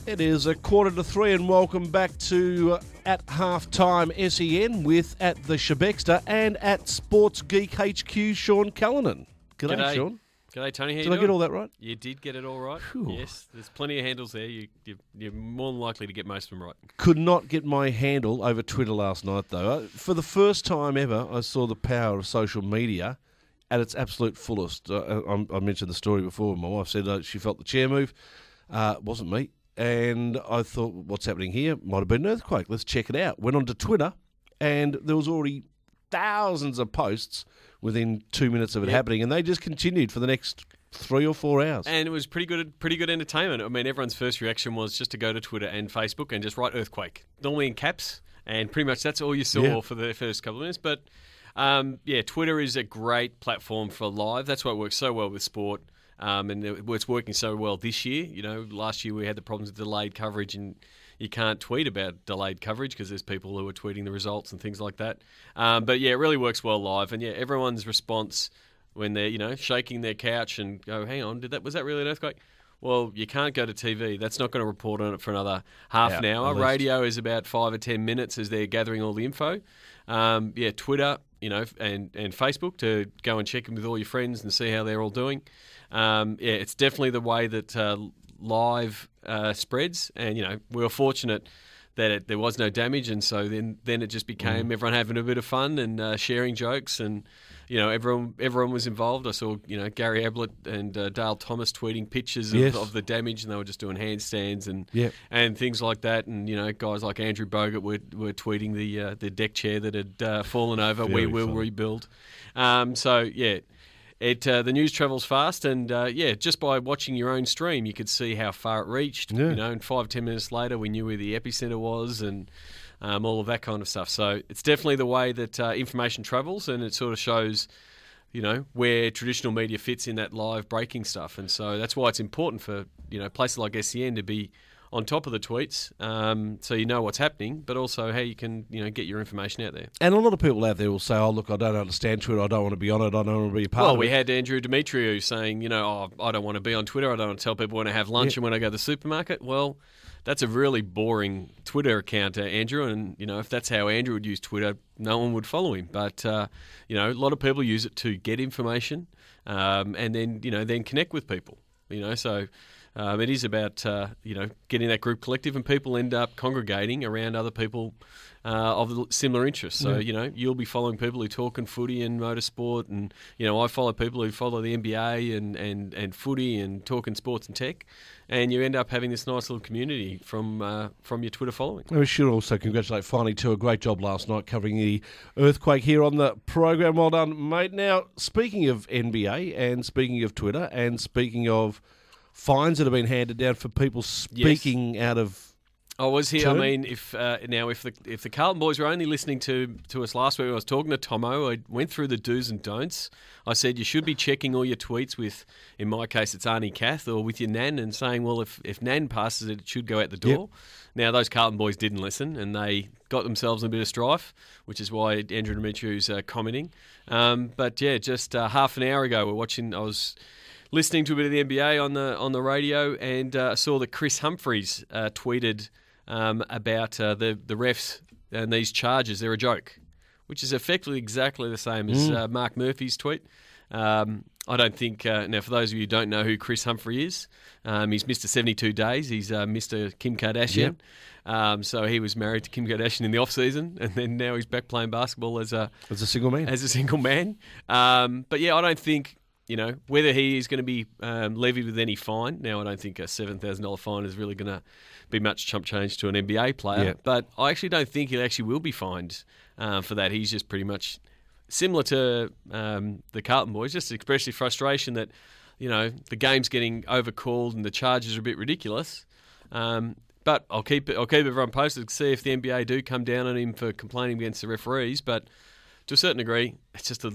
It is 2:45 and welcome back to At Halftime SEN with at the Shebexter and at Sports Geek HQ, Sean Callanan. G'day, Sean. G'day, Tony. How you Did doing? I get all that right? You did get it all right. Whew. Yes, there's plenty of handles there. You're more than likely to get most of them right. Could not get my handle over Twitter last night, though. For the first time ever, I saw the power of social media at its absolute fullest. I mentioned the story before. My wife said she felt the chair move. It wasn't me. And I thought, what's happening here? Might have been an earthquake. Let's check it out. Went onto Twitter, and there was already thousands of posts within 2 minutes of it happening, and they just continued for the next 3 or 4 hours. And it was pretty good entertainment. I mean, everyone's first reaction was just to go to Twitter and Facebook and just write earthquake, normally in caps, and pretty much that's all you saw for the first couple of minutes. But Twitter is a great platform for live. That's why it works so well with sport. And it's working so well this year. You know, last year we had the problems with delayed coverage, and you can't tweet about delayed coverage because there's people who are tweeting the results and things like that. But it really works well live. And everyone's response when they're shaking their couch and go, "Hang on, was that really an earthquake?" Well, you can't go to TV. That's not going to report on it for another half an hour. Radio is about 5 or 10 minutes as they're gathering all the info. Twitter, and Facebook to go and check in with all your friends and see how they're all doing. It's definitely the way that live spreads, and we were fortunate that there was no damage, and so then it just became everyone having a bit of fun and sharing jokes, and everyone was involved. I saw Gary Ablett and Dale Thomas tweeting pictures of the damage, and they were just doing handstands and things like that, and guys like Andrew Bogut were tweeting the deck chair that had fallen over. Very we will fun. rebuild. The news travels fast, and just by watching your own stream, you could see how far it reached. And 5-10 minutes later, we knew where the epicenter was, and all of that kind of stuff. So it's definitely the way that information travels, and it sort of shows, where traditional media fits in that live breaking stuff. And so that's why it's important for places like SEN to be on top of the tweets, so you know what's happening, but also how you can get your information out there. And a lot of people out there will say, "Oh, look, I don't understand Twitter. I don't want to be on it. I don't want to be a part of it." Well, we had Andrew Demetriou saying, I don't want to be on Twitter. I don't want to tell people when I have lunch and when I go to the supermarket. Well, that's a really boring Twitter account, Andrew. And, if that's how Andrew would use Twitter, no one would follow him. But, a lot of people use it to get information and then connect with people, so... it is about, getting that group collective, and people end up congregating around other people of similar interests. So, you'll be following people who talk in footy and motorsport, and, I follow people who follow the NBA and footy and talking sports and tech, and you end up having this nice little community from your Twitter following. We should also congratulate Finey to a great job last night covering the earthquake here on the program. Well done, mate. Now, speaking of NBA and speaking of Twitter and speaking of fines that have been handed down for people speaking out of I was here. turn. I mean, if the Carlton boys were only listening to us last week, I was talking to Tomo. I went through the do's and don'ts. I said you should be checking all your tweets with, in my case, it's Arnie Kath, or with your Nan, and saying, well, if Nan passes it, it should go out the door. Yep. Now, those Carlton boys didn't listen, and they got themselves in a bit of strife, which is why Andrew Demetriou's commenting. Just half an hour ago, I was listening to a bit of the NBA on the radio, and saw that Chris Humphries tweeted about the refs and these charges. They're a joke, which is effectively exactly the same as Mark Murphy's tweet. I don't think... now, for those of you who don't know who Chris Humphrey is, he's Mr. 72 Days. He's Mr. Kim Kardashian. Yep. So he was married to Kim Kardashian in the off-season, and then now he's back playing basketball as a single man. As a single man. I don't think... whether he is going to be levied with any fine. Now, I don't think a $7,000 fine is really going to be much chump change to an NBA player. But I actually don't think he actually will be fined for that. He's just pretty much similar to the Carlton boys, just expressing frustration that, the game's getting overcalled and the charges are a bit ridiculous. But I'll keep everyone posted to see if the NBA do come down on him for complaining against the referees. But to a certain degree, it's just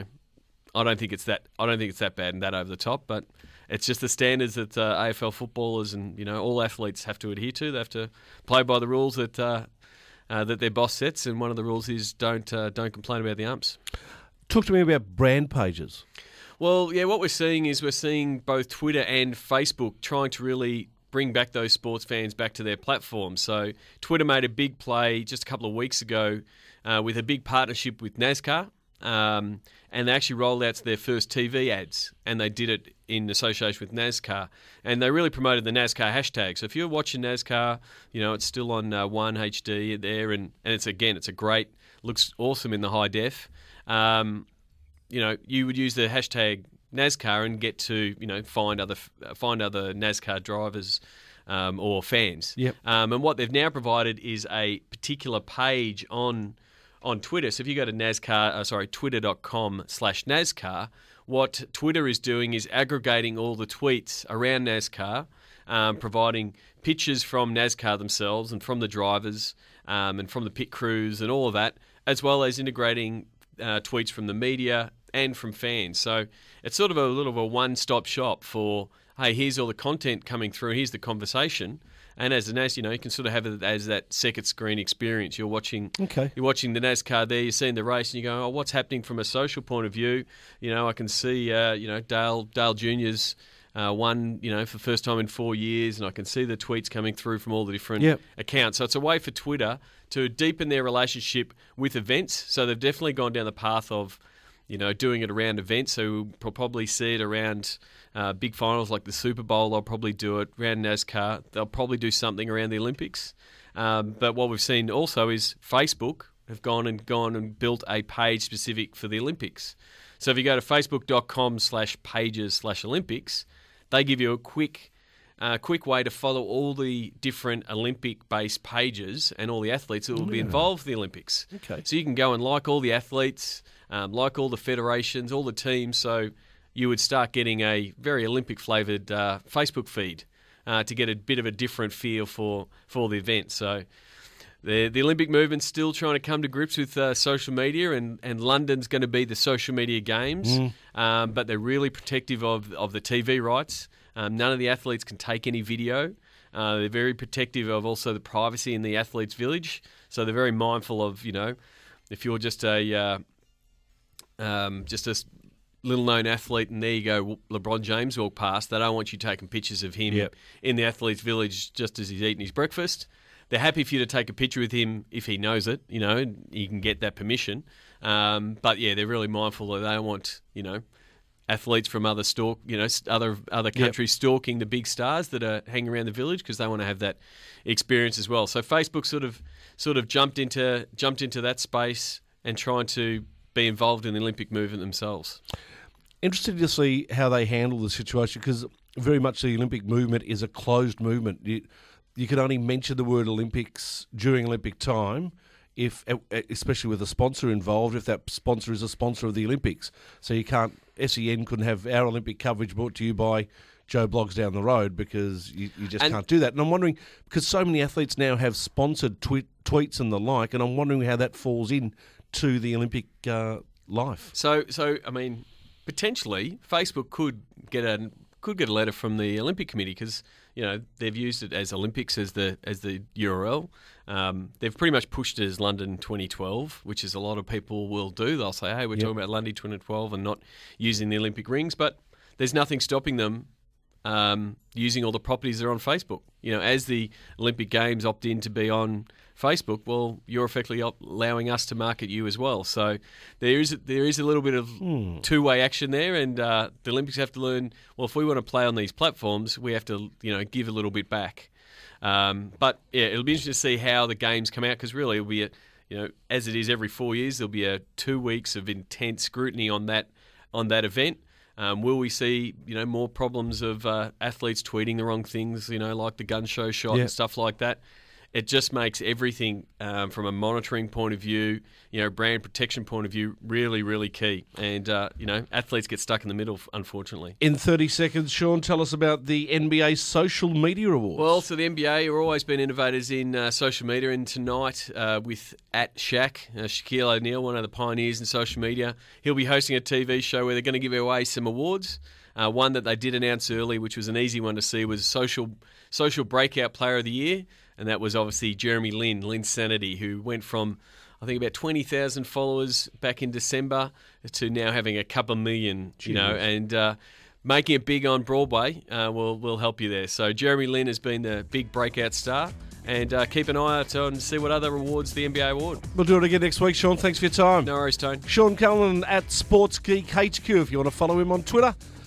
I don't think it's that bad and that over the top, but it's just the standards that AFL footballers and all athletes have to adhere to. They have to play by the rules that their boss sets, and one of the rules is don't complain about the umps. Talk to me about brand pages. Well, what we're seeing both Twitter and Facebook trying to really bring back those sports fans back to their platform. So Twitter made a big play just a couple of weeks ago with a big partnership with NASCAR. And they actually rolled out their first TV ads, and they did it in association with NASCAR. And they really promoted the NASCAR hashtag. So if you're watching NASCAR, it's still on 1 HD there, and it's a great, looks awesome in the high def. You would use the hashtag NASCAR and get to find other NASCAR drivers or fans. Yep. And what they've now provided is a particular page on Twitter. So if you go to twitter.com/NASCAR, what Twitter is doing is aggregating all the tweets around NASCAR, providing pictures from NASCAR themselves and from the drivers and from the pit crews and all of that, as well as integrating tweets from the media and from fans. So it's sort of a little of a one-stop shop for, hey, here's all the content coming through, here's the conversation. And as the NAS, you can sort of have it as that second screen experience. You're watching the NASCAR there, you're seeing the race, and you go, oh, what's happening from a social point of view? I can see, Dale Jr.'s won, for the first time in 4 years, and I can see the tweets coming through from all the different accounts. So it's a way for Twitter to deepen their relationship with events. So they've definitely gone down the path of, doing it around events. So we'll probably see it around big finals like the Super Bowl. They'll probably do it around NASCAR. They'll probably do something around the Olympics. But what we've seen also is Facebook have gone and built a page specific for the Olympics. So if you go to facebook.com/pages/Olympics, they give you a quick way to follow all the different Olympic-based pages and all the athletes that will be involved in the Olympics. Okay. So you can go and like all the athletes, like all the federations, all the teams. So you would start getting a very Olympic-flavoured Facebook feed to get a bit of a different feel for the event. So the Olympic movement's still trying to come to grips with social media, and London's going to be the social media games, but they're really protective of the TV rights. None of the athletes can take any video. They're very protective of also the privacy in the athletes' village. So they're very mindful of, if you're just a little-known athlete and there you go, LeBron James walk past, they don't want you taking pictures of him in the athletes' village just as he's eating his breakfast. They're happy for you to take a picture with him if he knows it, you can get that permission. But yeah, they're really mindful that they don't want, athletes from other countries stalking the big stars that are hanging around the village because they want to have that experience as well. So Facebook sort of jumped into that space and trying to be involved in the Olympic movement themselves. Interested to see how they handle the situation, because very much the Olympic movement is a closed movement. You can only mention the word Olympics during Olympic time, especially with a sponsor involved, if that sponsor is a sponsor of the Olympics. So you can't, SEN couldn't have our Olympic coverage brought to you by Joe Bloggs down the road, because you just can't do that. And I'm wondering, because so many athletes now have sponsored tweets and the like, and I'm wondering how that falls in to the Olympic life. So I mean, potentially Facebook could get a letter from the Olympic Committee, because they've used it as Olympics as the URL. They've pretty much pushed it as London 2012, which is a lot of people will do. They'll say, hey, we're talking about London 2012 and not using the Olympic rings, but there's nothing stopping them using all the properties that are on Facebook. As the Olympic Games opt in to be on Facebook, well, you're effectively allowing us to market you as well. So there is a little bit of two-way action there, and the Olympics have to learn, well, if we want to play on these platforms, we have to give a little bit back. But yeah, it'll be interesting to see how the games come out, because really it'll be as it is every 4 years, there'll be 2 weeks of intense scrutiny on that event. Will we see more problems of athletes tweeting the wrong things, like the gun show shot and stuff like that? It just makes everything from a monitoring point of view, brand protection point of view, really, really key. And, athletes get stuck in the middle, unfortunately. In 30 seconds, Sean, tell us about the NBA Social Media Awards. Well, so the NBA are always been innovators in social media, and tonight with Shaquille O'Neal, one of the pioneers in social media, he'll be hosting a TV show where they're going to give away some awards. One that they did announce early, which was an easy one to see, was Social Breakout Player of the Year. And that was obviously Jeremy Lin Sanity, who went from, I think, about 20,000 followers back in December to now having a couple million, and making it big on Broadway will help you there. So Jeremy Lin has been the big breakout star. And keep an eye out on see what other awards the NBA award. We'll do it again next week, Sean. Thanks for your time. No worries, Tone. Sean Cullen at Sports Geek HQ if you want to follow him on Twitter.